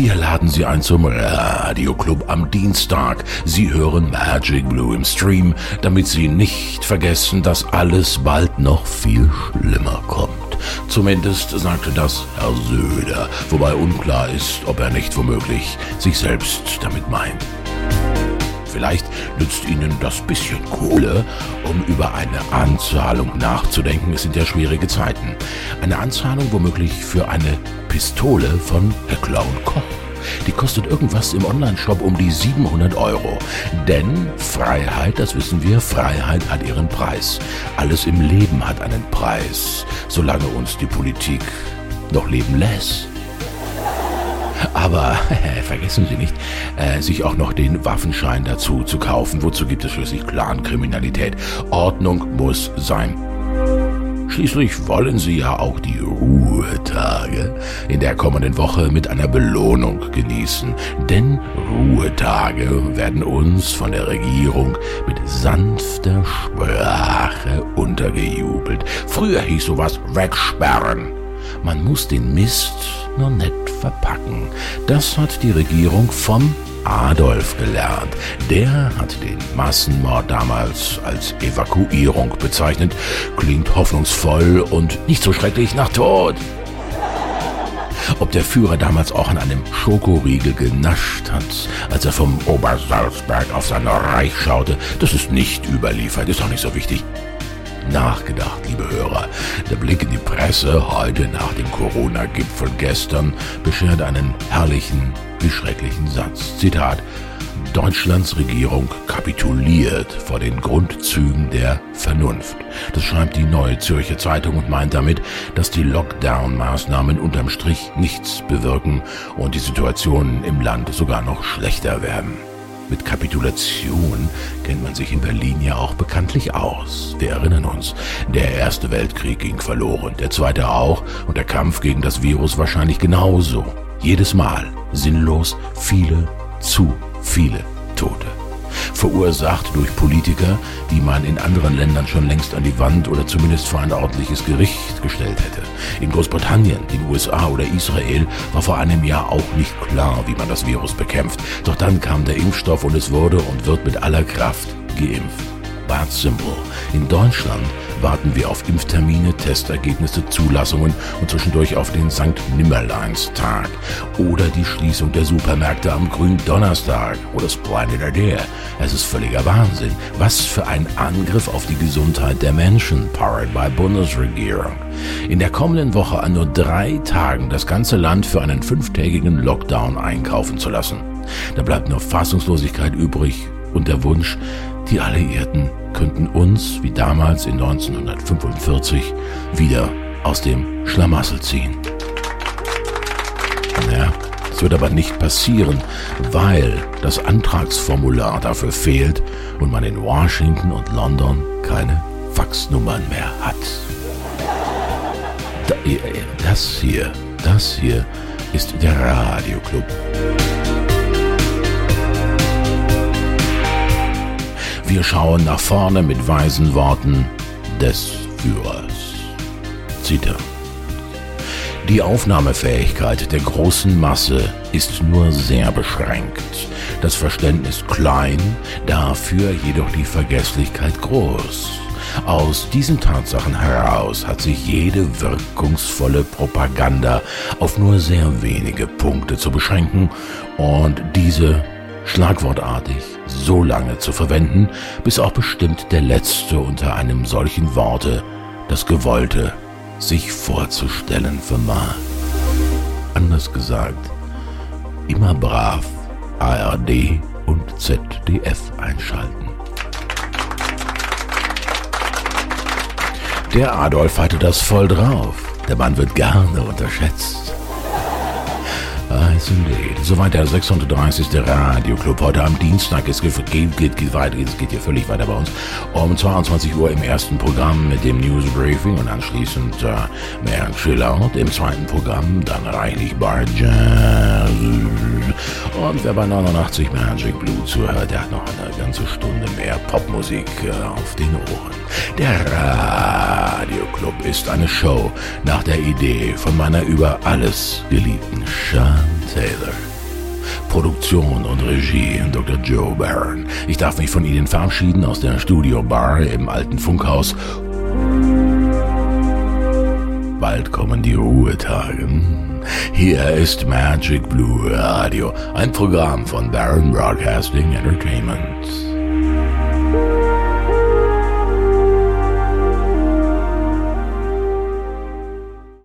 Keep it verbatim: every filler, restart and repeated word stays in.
Wir laden Sie ein zum Radioclub am Dienstag. Sie hören Magic Blue im Stream, damit Sie nicht vergessen, dass alles bald noch viel schlimmer kommt. Zumindest sagte das Herr Söder, wobei unklar ist, ob er nicht womöglich sich selbst damit meint. Vielleicht nützt Ihnen das bisschen Kohle, um über eine Anzahlung nachzudenken. Es sind ja schwierige Zeiten. Eine Anzahlung womöglich für eine Pistole von Herr Clown Koch. Die kostet irgendwas im Onlineshop um die siebenhundert Euro. Denn Freiheit, das wissen wir, Freiheit hat ihren Preis. Alles im Leben hat einen Preis, solange uns die Politik noch leben lässt. Aber äh, vergessen Sie nicht, äh, sich auch noch den Waffenschein dazu zu kaufen. Wozu gibt es schließlich Clankriminalität? Ordnung muss sein. Schließlich wollen Sie ja auch die Ruhetage in der kommenden Woche mit einer Belohnung genießen. Denn Ruhetage werden uns von der Regierung mit sanfter Sprache untergejubelt. Früher hieß sowas wegsperren. Man muss den Mist nur nett verpacken. Das hat die Regierung vom Adolf gelernt. Der hat den Massenmord damals als Evakuierung bezeichnet. Klingt hoffnungsvoll und nicht so schrecklich nach Tod. Ob der Führer damals auch an einem Schokoriegel genascht hat, als er vom Obersalzberg auf sein Reich schaute, das ist nicht überliefert, ist auch nicht so wichtig. Nachgedacht, liebe Hörer. Der Blick in die Presse heute nach dem Corona-Gipfel gestern beschert einen herrlichen wie schrecklichen Satz. Zitat: Deutschlands Regierung kapituliert vor den Grundzügen der Vernunft. Das schreibt die Neue Zürcher Zeitung und meint damit, dass die Lockdown-Maßnahmen unterm Strich nichts bewirken und die Situation im Land sogar noch schlechter werden. Mit Kapitulation kennt man sich in Berlin ja auch bekanntlich aus. Wir erinnern uns, der Erste Weltkrieg ging verloren, der Zweite auch und der Kampf gegen das Virus wahrscheinlich genauso. Jedes Mal sinnlos viele, zu viele Tote. Verursacht durch Politiker, die man in anderen Ländern schon längst an die Wand oder zumindest vor ein ordentliches Gericht gestellt hätte. In Großbritannien, den U S A oder Israel war vor einem Jahr auch nicht klar, wie man das Virus bekämpft. Doch dann kam der Impfstoff und es wurde und wird mit aller Kraft geimpft. Bad Simple. In Deutschland warten wir auf Impftermine, Testergebnisse, Zulassungen und zwischendurch auf den Sankt Nimmerleinstag oder die Schließung der Supermärkte am Gründonnerstag oder Splendid Idea. Es ist völliger Wahnsinn. Was für ein Angriff auf die Gesundheit der Menschen, powered by Bundesregierung. In der kommenden Woche an nur drei Tagen das ganze Land für einen fünftägigen Lockdown einkaufen zu lassen. Da bleibt nur Fassungslosigkeit übrig und der Wunsch, die Alliierten könnten uns, wie damals in neunzehnhundertfünfundvierzig, wieder aus dem Schlamassel ziehen. Naja, es wird aber nicht passieren, weil das Antragsformular dafür fehlt und man in Washington und London keine Faxnummern mehr hat. Das hier, das hier ist der Radioclub. Wir schauen nach vorne mit weisen Worten des Führers. Zitat: Die Aufnahmefähigkeit der großen Masse ist nur sehr beschränkt, das Verständnis klein, dafür jedoch die Vergesslichkeit groß. Aus diesen Tatsachen heraus hat sich jede wirkungsvolle Propaganda auf nur sehr wenige Punkte zu beschränken und diese schlagwortartig so lange zu verwenden, bis auch bestimmt der Letzte unter einem solchen Worte das Gewollte sich vorzustellen vermag. Anders gesagt, immer brav A R D und Z D F einschalten. Der Adolf hatte das voll drauf. Der Mann wird gerne unterschätzt. Yes, indeed. Soweit der sechshundertdreißigste Radioclub heute am Dienstag. Es geht, geht, geht, geht weiter, es geht hier völlig weiter bei uns. Um zweiundzwanzig Uhr im ersten Programm mit dem News Briefing und anschließend äh, mehr Chillout. Im zweiten Programm dann reichlich Bar Jazz. Und wer bei neunundachtzig Magic Blue zuhört, der hat noch eine ganze Stunde mehr Popmusik äh, auf den Ohren. Der Radioclub ist eine Show nach der Idee von meiner über alles geliebten Sean Taylor. Produktion und Regie Doktor Joe Barron. Ich darf mich von Ihnen verabschieden aus der Studio Bar im alten Funkhaus. Bald kommen die Ruhetage. Hier ist Magic Blue Radio, ein Programm von Barron Broadcasting Entertainment.